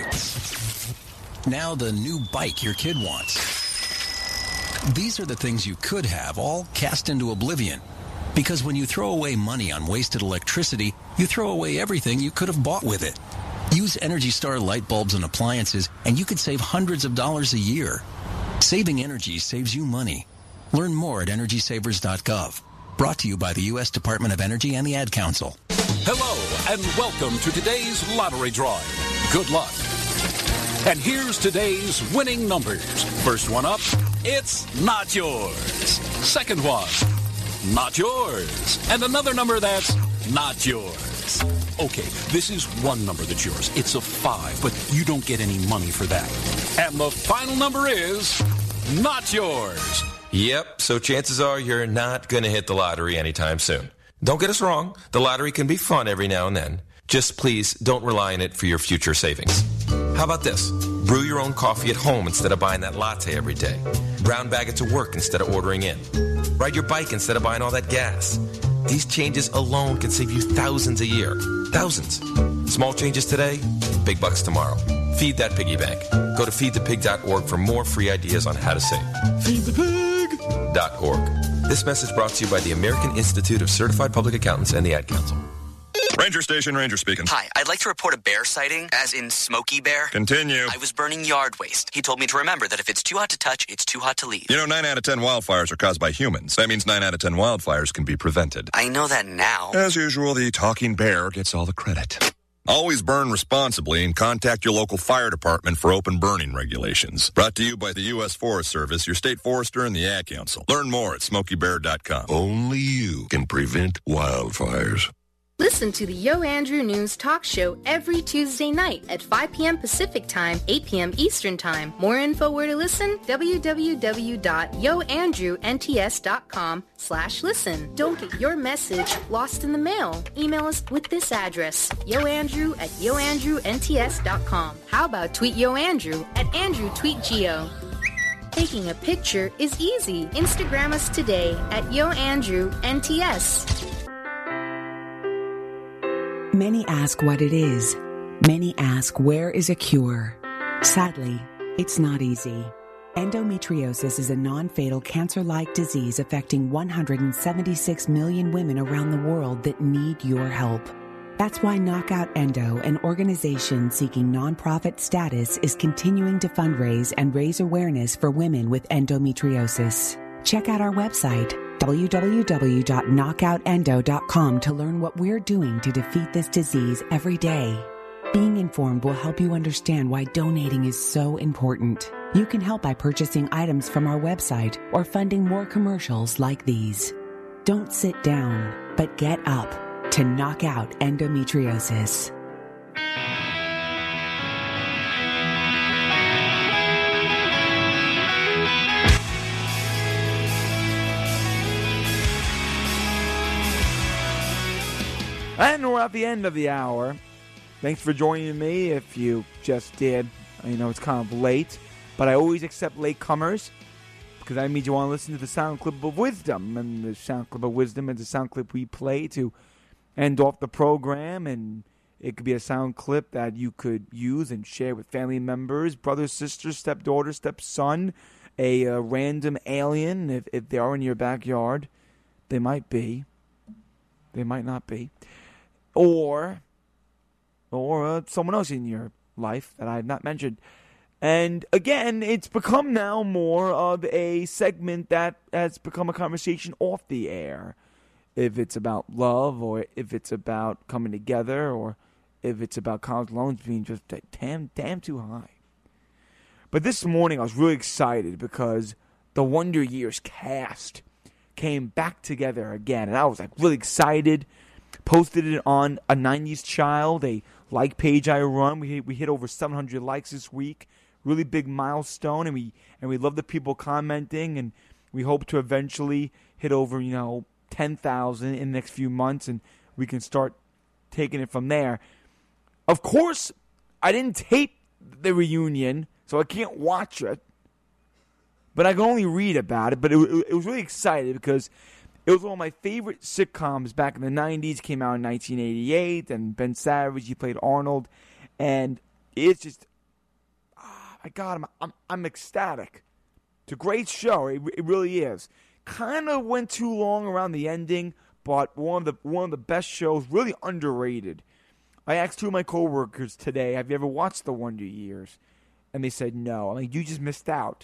Now the new bike your kid wants. These are the things you could have, all cast into oblivion. Because when you throw away money on wasted electricity, you throw away everything you could have bought with it. Use Energy Star light bulbs and appliances, and you could save hundreds of dollars a year. Saving energy saves you money. Learn more at energy savers dot gov. Brought to you by the U S Department of Energy and the Ad Council. Hello, and welcome to today's lottery drawing. Good luck. And here's today's winning numbers. First one up, it's not yours. Second one, not yours. And another number that's not yours. Okay, this is one number that's yours. It's a five, but you don't get any money for that. And the final number is not yours. Yep, so chances are you're not going to hit the lottery anytime soon. Don't get us wrong, the lottery can be fun every now and then. Just please don't rely on it for your future savings. How about this? Brew your own coffee at home instead of buying that latte every day. Brown bag it to work instead of ordering in. Ride your bike instead of buying all that gas. These changes alone can save you thousands a year. Thousands. Small changes today, big bucks tomorrow. Feed that piggy bank. Go to feed the pig dot org for more free ideas on how to save. feed the pig dot org. This message brought to you by the American Institute of Certified Public Accountants and the Ad Council. Ranger Station, Ranger speaking. Hi, I'd like to report a bear sighting, as in Smokey Bear. Continue. I was burning yard waste. He told me to remember that if it's too hot to touch, it's too hot to leave. You know, nine out of ten wildfires are caused by humans. That means nine out of ten wildfires can be prevented. I know that now. As usual, the talking bear gets all the credit. Always burn responsibly and contact your local fire department for open burning regulations. Brought to you by the U S Forest Service, your state forester, and the Ad Council. Learn more at smokey bear dot com. Only you can prevent wildfires. Listen to the Yo Andrew News Talk Show every Tuesday night at five p.m. Pacific Time, eight p.m. Eastern Time. More info where to listen? w w w dot yo andrew n t s dot com slash listen. Don't get your message lost in the mail. Email us with this address, yoandrew at yo andrew n t s dot com. How about tweet Yo Andrew at Andrew Tweet Geo? Taking a picture is easy. Instagram us today at Yo Andrew N T S. Many ask what it is. Many ask where is a cure. Sadly, it's not easy. Endometriosis is a non-fatal cancer-like disease affecting one hundred seventy-six million women around the world that need your help. That's why Knockout Endo, an organization seeking nonprofit status, is continuing to fundraise and raise awareness for women with endometriosis. Check out our website, w w w dot knockout endo dot com, to learn what we're doing to defeat this disease every day. Being informed will help you understand why donating is so important. You can help by purchasing items from our website or funding more commercials like these. Don't sit down, but get up to knock out endometriosis. And we're at the end of the hour. Thanks for joining me if you just did. I know it's kind of late, but I always accept latecomers because that means you want to listen to the sound clip of wisdom. And the sound clip of wisdom is the sound clip we play to end off the program. And it could be a sound clip that you could use and share with family members, brothers, sisters, stepdaughter, stepson, a uh, random alien, if, if they are in your backyard. They might be. They might not be. Or, or uh, someone else in your life that I have not mentioned. And again, it's become now more of a segment that has become a conversation off the air. If it's about love, or if it's about coming together, or if it's about college loans being just damn, damn too high. But this morning I was really excited because the Wonder Years cast came back together again. And I was like really excited. Posted it on a nineties Child, a like page I run. We hit, we hit over seven hundred likes this week. Really big milestone. And we, and we love the people commenting. And we hope to eventually hit over, you know, ten thousand in the next few months. And we can start taking it from there. Of course, I didn't tape the reunion, so I can't watch it. But I can only read about it. But it, it, it was really exciting because it was one of my favorite sitcoms back in the nineties. Came out in nineteen eighty-eight, and Ben Savage, he played Arnold. And it's just, oh my God, I'm, I'm, I'm ecstatic. It's a great show. It, it really is. Kind of went too long around the ending, but one of the one of the best shows, really underrated. I asked two of my coworkers today, have you ever watched The Wonder Years? And they said no. I'm like, you just missed out.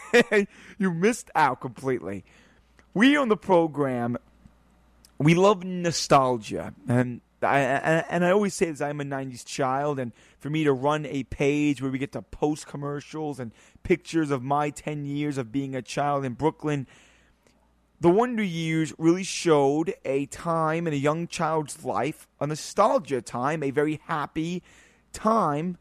You missed out completely. We on the program, we love nostalgia. And I, and I always say this, I'm a nineties child. And for me to run a page where we get to post commercials and pictures of my ten years of being a child in Brooklyn, The Wonder Years really showed a time in a young child's life, a nostalgia time, a very happy time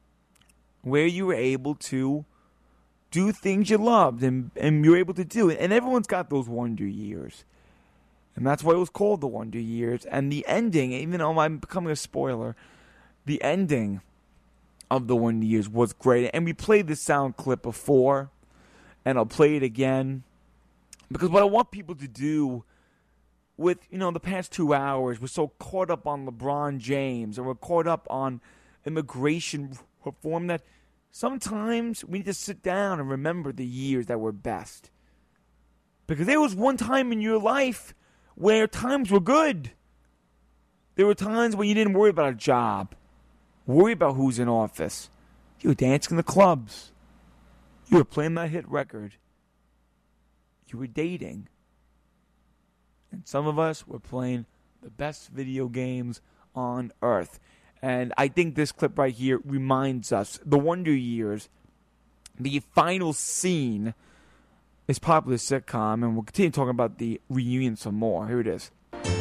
where you were able to do things you loved and, and you were able to do it. And everyone's got those Wonder Years. And that's why it was called The Wonder Years. And the ending, even though I'm becoming a spoiler, the ending of The Wonder Years was great. And we played this sound clip before, and I'll play it again. Because what I want people to do with, you know, the past two hours, we're so caught up on LeBron James, or we're caught up on immigration reform, that sometimes we need to sit down and remember the years that were best. Because there was one time in your life where times were good. There were times when you didn't worry about a job, worry about who's in office. You were dancing in the clubs. You were playing that hit record. You were dating. And some of us were playing the best video games on earth. And I think this clip right here reminds us, The Wonder Years, the final scene, is popular sitcom, and we'll continue talking about the reunion some more. Here it is.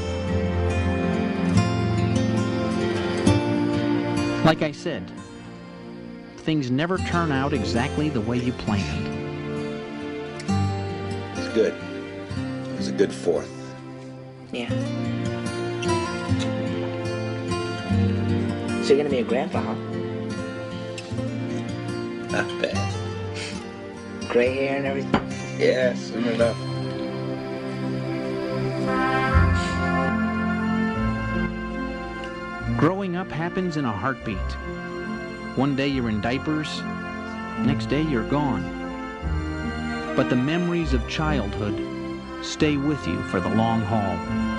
Like I said, things never turn out exactly the way you planned. Good. It was a good fourth. Yeah. So you're gonna be a grandpa, huh? Not bad. Gray hair and everything? Yeah, soon enough. Growing up happens in a heartbeat. One day you're in diapers, next day you're gone. But the memories of childhood stay with you for the long haul.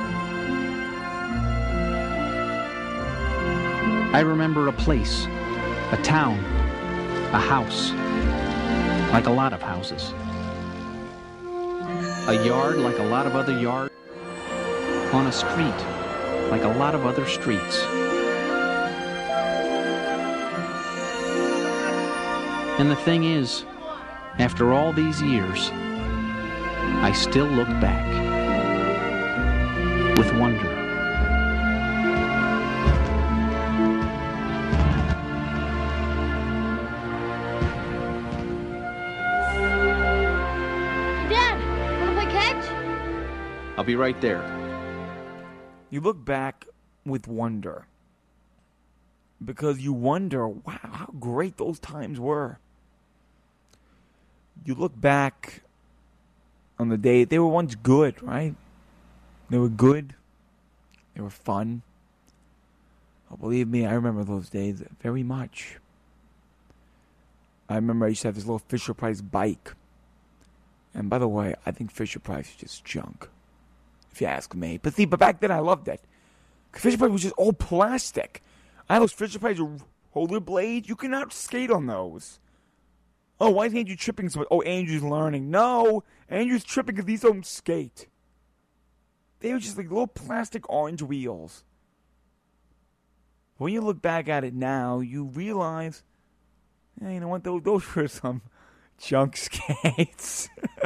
I remember a place, a town, a house, like a lot of houses. A yard like a lot of other yards. On a street like a lot of other streets. And the thing is, after all these years, I still look back with wonder. Dad, wanna play catch? I'll be right there. You look back with wonder. Because you wonder, wow, how great those times were. You look back on the day, they were once good, right? They were good. They were fun. Oh, believe me, I remember those days very much. I remember I used to have this little Fisher-Price bike. And by the way, I think Fisher-Price is just junk, if you ask me. But see, but back then I loved it. Fisher-Price was just all plastic. I had those Fisher-Price rollerblades, you cannot skate on those. Oh, why is Andrew tripping so much? Oh, Andrew's learning. No, Andrew's tripping because these don't skate. They were just like little plastic orange wheels. When you look back at it now, you realize, hey, you know what, those, those were some junk skates.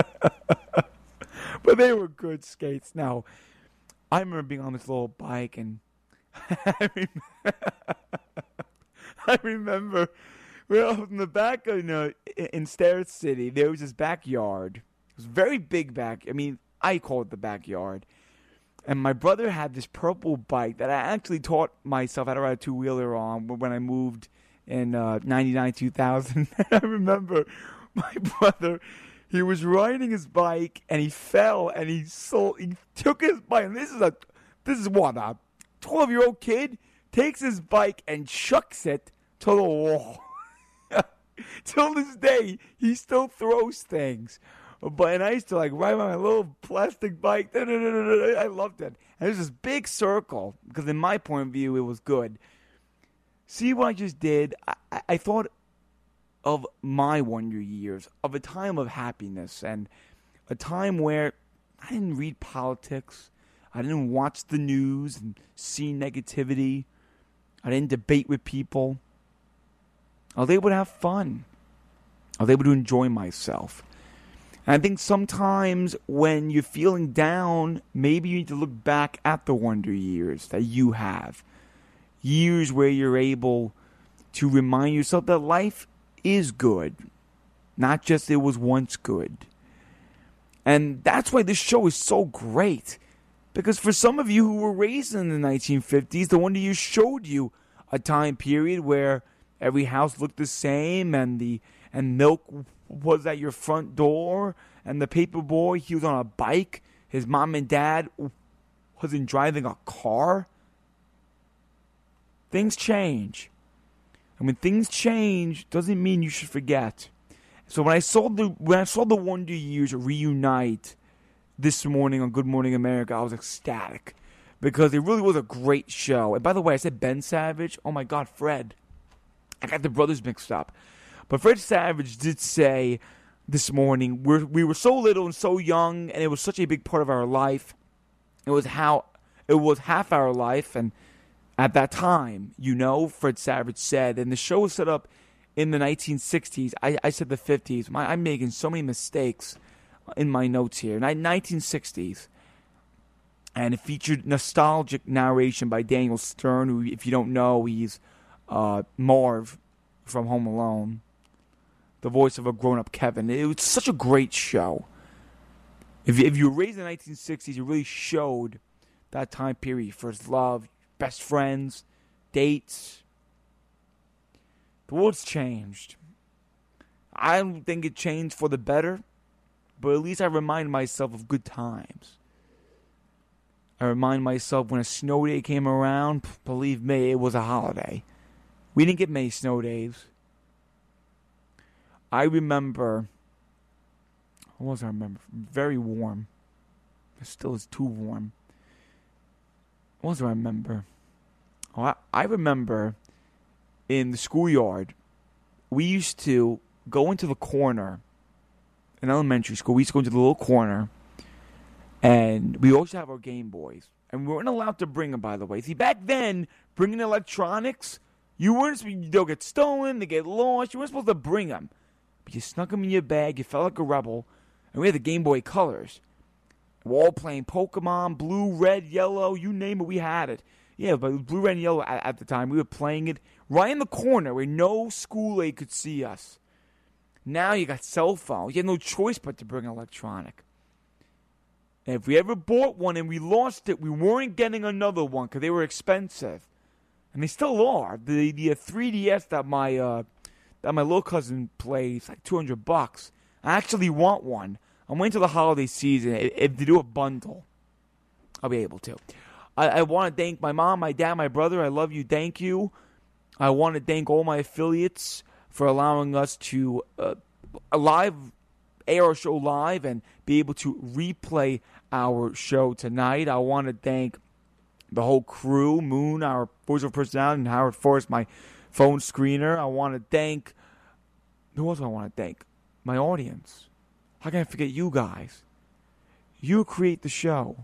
But they were good skates. Now, I remember being on this little bike, and I remember, I remember well, in the back of, you know, in Stair City, there was this backyard. It was a very big back. I mean, I call it the backyard. And my brother had this purple bike that I actually taught myself how to ride a two-wheeler on when I moved in uh, ninety-nine, two thousand. I remember my brother, he was riding his bike, and he fell, and he sold, he took his bike, and this is a, this is what, a twelve-year-old kid takes his bike and chucks it to the wall. Till this day, he still throws things. But and I used to like ride my little plastic bike. I loved it. And there's this big circle because, in my point of view, it was good. See what I just did? I, I thought of my wonder years, of a time of happiness, and a time where I didn't read politics, I didn't watch the news and see negativity, I didn't debate with people. I was able to have fun. I was able to enjoy myself. And I think sometimes when you're feeling down, maybe you need to look back at the wonder years that you have. Years where you're able to remind yourself that life is good. Not just it was once good. And that's why this show is so great. Because for some of you who were raised in the nineteen fifties, the wonder years showed you a time period where every house looked the same, and the and milk was at your front door, and the paper boy, he was on a bike. His mom and dad wasn't driving a car. Things change. And when things change, doesn't mean you should forget. So when I saw the when I saw the Wonder Years reunite this morning on Good Morning America, I was ecstatic. Because it really was a great show. And by the way, I said Ben Savage. Oh my God, Fred. I got the brothers mixed up. But Fred Savage did say this morning, we're, we were so little and so young, and it was such a big part of our life. It was how it was half our life, and at that time, you know, Fred Savage said, and the show was set up in the nineteen sixties. I, I said the fifties. My, I'm making so many mistakes in my notes here. nineteen sixties. And it featured nostalgic narration by Daniel Stern, who, if you don't know, he's uh, Marv from Home Alone. The voice of a grown-up Kevin. It was such a great show. If, if you were raised in the nineteen sixties, it really showed that time period. First love, best friends, dates. The world's changed. I don't think it changed for the better, but at least I remind myself of good times. I remind myself when a snow day came around, believe me, it was a holiday. We didn't get many snow days. I remember, what was I remember? Very warm. It still is too warm. What was I remember? Oh, I, I remember in the schoolyard, we used to go into the corner in elementary school. We used to go into the little corner, and we always have our Game Boys. And we weren't allowed to bring them, by the way. See, back then, bringing electronics, you weren't, they'll get stolen, they get lost. You weren't supposed to bring them. But you snuck them in your bag, you felt like a rebel, and we had the Game Boy Colors. We're all playing Pokemon, blue, red, yellow, you name it, we had it. Yeah, but blue, red, and yellow at, at the time, we were playing it right in the corner where no school aide could see us. Now you got cell phones. You have no choice but to bring an electronic. And if we ever bought one and we lost it, we weren't getting another one because they were expensive. And they still are. The the three D S that my uh, that my little cousin plays, like two hundred bucks. I actually want one. I'm waiting till the holiday season. If they do a bundle, I'll be able to. I, I want to thank my mom, my dad, my brother. I love you. Thank you. I want to thank all my affiliates for allowing us to uh, live air our show live and be able to replay our show tonight. I want to thank the whole crew, Moon, our voice of personality, and Howard Forrest, my phone screener. I want to thank... Who else do I want to thank? My audience. How can I forget you guys? You create the show.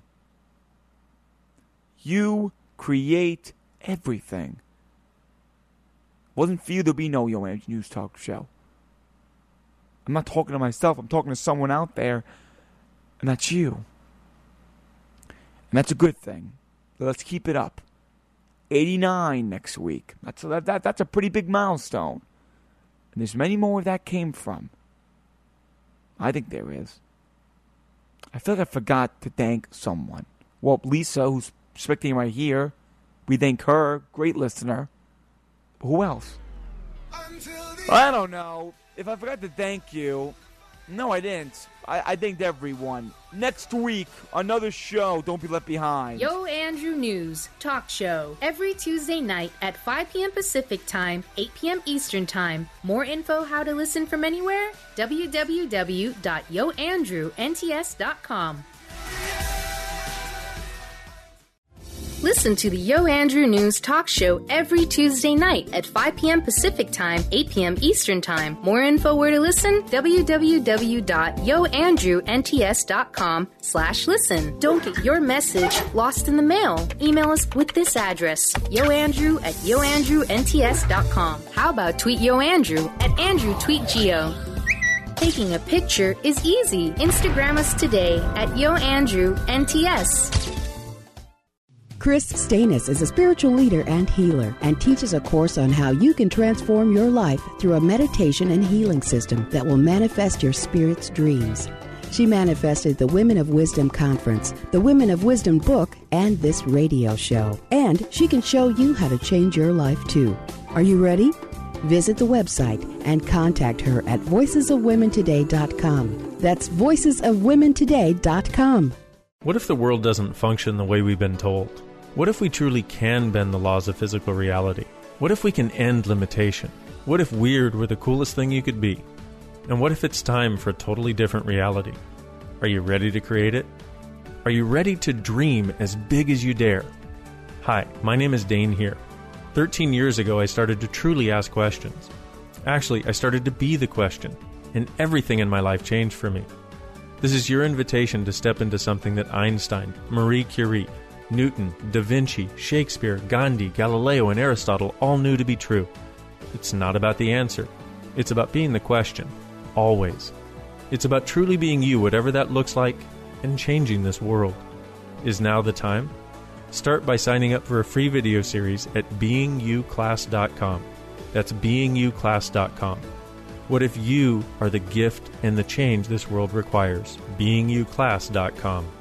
You create everything. Wasn't for you, there'd be no Yo Andrew News Talk show. I'm not talking to myself. I'm talking to someone out there, and that's you. And that's a good thing. So let's keep it up. eighty-nine next week. That's that, that that's a pretty big milestone. And there's many more where that came from. I think there is. I feel like I forgot to thank someone. Well, Lisa, who's spectating right here, we thank her. Great listener. But who else? I don't know. If I forgot to thank you, no, I didn't. I, I thanked everyone. Next week, another show. Don't be left behind. Yo Andrew News Talk Show every Tuesday night at five p.m. Pacific Time, eight p.m. Eastern Time. More info how to listen from anywhere? w w w dot yo andrew n t s dot com. Listen to the Yo Andrew News Talk Show every Tuesday night at five p.m. Pacific Time, eight p.m. Eastern Time. More info where to listen? w w w dot yo andrew n t s dot com slash listen. Don't get your message lost in the mail. Email us with this address, yoandrew at yo andrew n t s dot com. How about tweet Yo Andrew at Andrew Tweet Geo? Taking a picture is easy. Instagram us today at Yo Andrew N T S. Chris Stanis is a spiritual leader and healer and teaches a course on how you can transform your life through a meditation and healing system that will manifest your spirit's dreams. She manifested the Women of Wisdom Conference, the Women of Wisdom book, and this radio show. And she can show you how to change your life too. Are you ready? Visit the website and contact her at voices of women today dot com. That's voices of women today dot com. What if the world doesn't function the way we've been told? What if we truly can bend the laws of physical reality? What if we can end limitation? What if weird were the coolest thing you could be? And what if it's time for a totally different reality? Are you ready to create it? Are you ready to dream as big as you dare? Hi, my name is Dane here. Thirteen years ago, I started to truly ask questions. Actually, I started to be the question, and everything in my life changed for me. This is your invitation to step into something that Einstein, Marie Curie, Newton, Da Vinci, Shakespeare, Gandhi, Galileo, and Aristotle all knew to be true. It's not about the answer. It's about being the question. Always. It's about truly being you, whatever that looks like, and changing this world. Is now the time? Start by signing up for a free video series at being you class dot com. That's being you class dot com. What if you are the gift and the change this world requires? being you class dot com.